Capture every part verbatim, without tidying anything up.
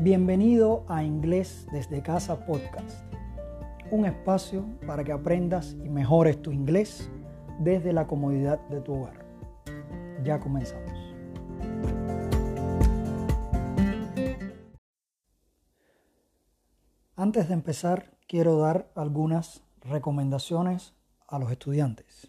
Bienvenido a Inglés desde Casa Podcast, un espacio para que aprendas y mejores tu inglés desde la comodidad de tu hogar. Ya comenzamos. Antes de empezar, quiero dar algunas recomendaciones a los estudiantes.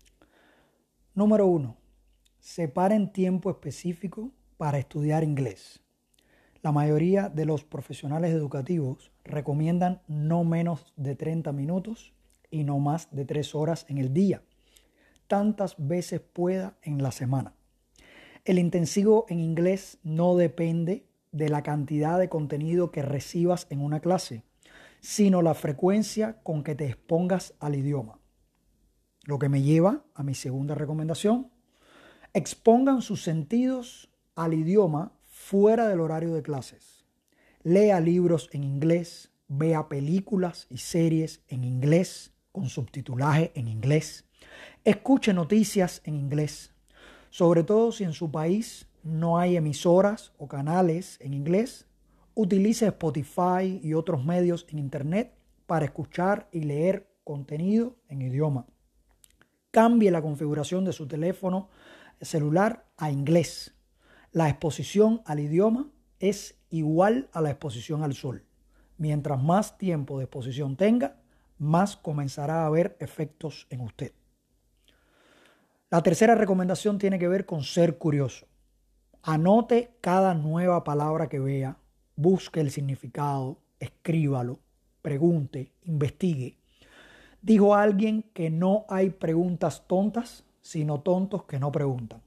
Número uno. Separen tiempo específico para estudiar inglés. La mayoría de los profesionales educativos recomiendan no menos de treinta minutos y no más de tres horas en el día, tantas veces pueda en la semana. El intensivo en inglés no depende de la cantidad de contenido que recibas en una clase, sino la frecuencia con que te expongas al idioma. Lo que me lleva a mi segunda recomendación: expongan sus sentidos al idioma fuera del horario de clases. Lea libros en inglés, vea películas y series en inglés con subtitulaje en inglés. Escuche noticias en inglés, sobre todo si en su país no hay emisoras o canales en inglés. Utilice Spotify y otros medios en internet para escuchar y leer contenido en idioma. Cambie la configuración de su teléfono celular a inglés. La exposición al idioma es igual a la exposición al sol. Mientras más tiempo de exposición tenga, más comenzará a haber efectos en usted. La tercera recomendación tiene que ver con ser curioso. Anote cada nueva palabra que vea, busque el significado, escríbalo, pregunte, investigue. Dijo alguien que no hay preguntas tontas, sino tontos que no preguntan.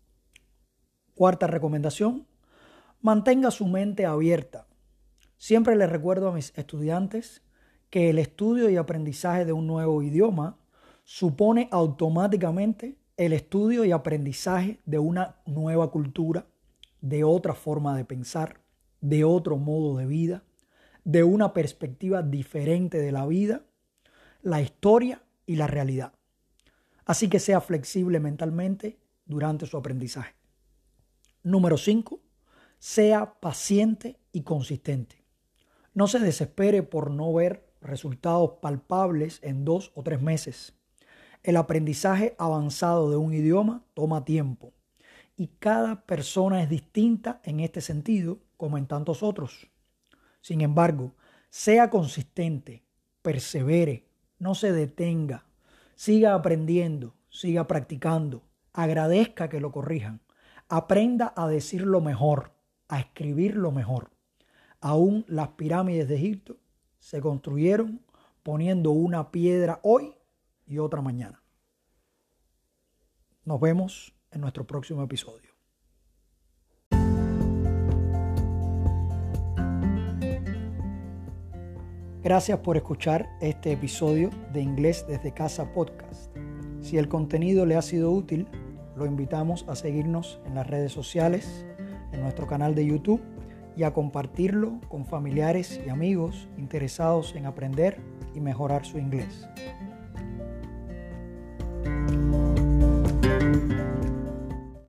Cuarta recomendación: mantenga su mente abierta. Siempre les recuerdo a mis estudiantes que el estudio y aprendizaje de un nuevo idioma supone automáticamente el estudio y aprendizaje de una nueva cultura, de otra forma de pensar, de otro modo de vida, de una perspectiva diferente de la vida, la historia y la realidad. Así que sea flexible mentalmente durante su aprendizaje. Número cinco. Sea paciente y consistente. No se desespere por no ver resultados palpables en dos o tres meses. El aprendizaje avanzado de un idioma toma tiempo y cada persona es distinta en este sentido como en tantos otros. Sin embargo, sea consistente, persevere, no se detenga, siga aprendiendo, siga practicando, agradezca que lo corrijan, aprenda a decirlo mejor, a escribirlo mejor. Aún las pirámides de Egipto se construyeron poniendo una piedra hoy y otra mañana. Nos vemos en nuestro próximo episodio. Gracias por escuchar este episodio de Inglés desde Casa Podcast. Si el contenido le ha sido útil, lo invitamos a seguirnos en las redes sociales, en nuestro canal de YouTube y a compartirlo con familiares y amigos interesados en aprender y mejorar su inglés.